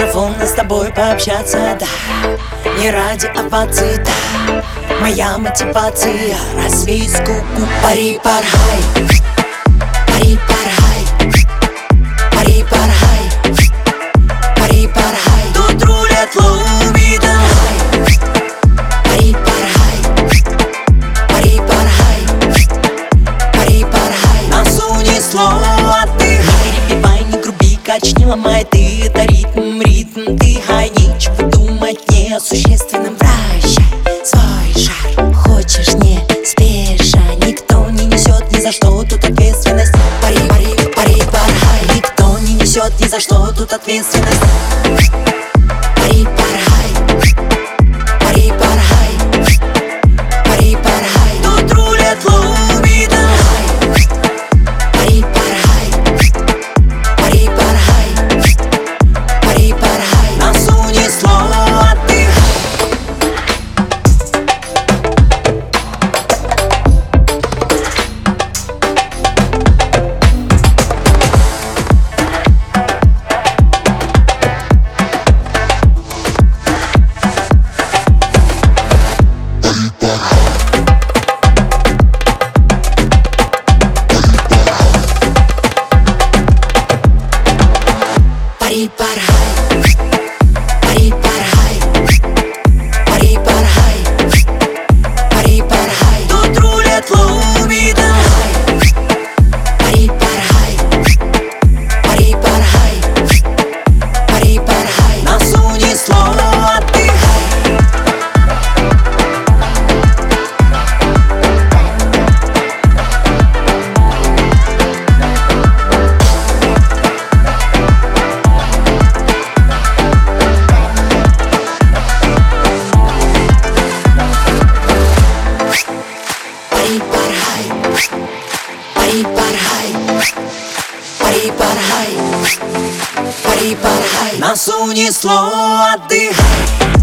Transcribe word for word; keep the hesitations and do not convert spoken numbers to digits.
телефона с тобой пообщаться, да. Не ради овации, да. Моя мотивация — развеять скуку. Пари, пархай, пари, пархай, пари, пархай, пари, пархай. Тут рулет лоу-мида. Пари, пархай, пари, пархай, пари, пархай. Нас унесло, отдыхай. Не перебивай, не груби, кач, не ломай. Ты — это ритм, ритм, ты хай. Нечего думать не о существенном. Прощай свой шар. Хочешь, не спеша. Никто не несет ни за что тут ответственность. Пари, пари, пари, пархай. Никто не несет ни за что тут ответственность. Пари, пархай, пари, пархай, пари, пархай. Тут рулет лоу-мида. Пари, пархай, пари, пархай, пари, пархай. Нас унесло, отдыхай. Пари, пархай, пари, пархай, пари, пархай, пари, пархай. Тут рулет лоу-мида. Пари, пархай, пари, пархай, пари, пархай. Нас унесло, отдыхай. Пари, пархай, пари, пархай, пари, пархай. Нас унесло, отдыхай.